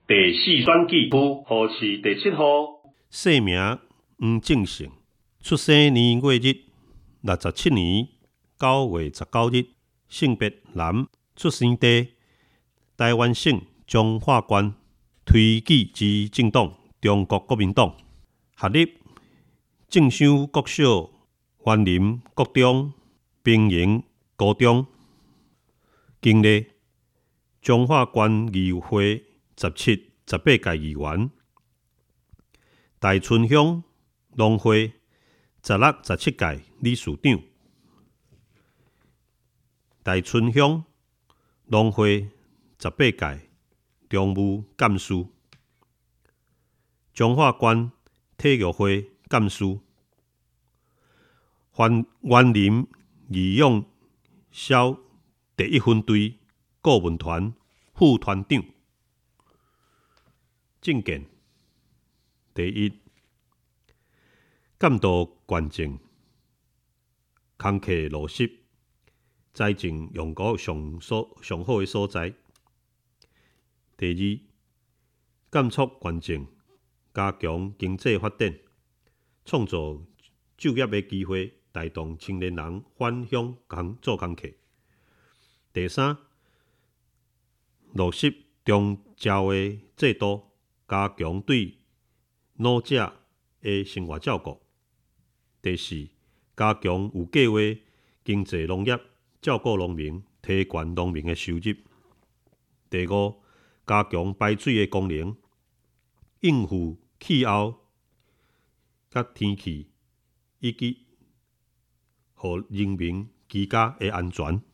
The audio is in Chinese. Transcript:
第4选举区号是第7号， 姓名黄正成，出生年月日67年9月19日，性别男，出生地台湾省彰化县，推举之政党中国国民党，学历正商国小、园林国中、兵营高中，经历彰化县议会17、18届议员，大村乡农会16、17届理事长，大村乡农会18届常务干事，彰化县体育会干事，园林义勇小第1分队顾问团副团长。政见第一，监督县政，工课落实，财政用国上好的所在。第二，监促县政，加强经济发展，创造就业的机会，带动青年人返乡做工课。第三，落实中照的制度，加强对老者的生活照顾。第四，加强有计划经济农业，照顾农民，提高农民的收入。第五，加强排水的功能，应付气候甲天气，以及予人民居家的安全。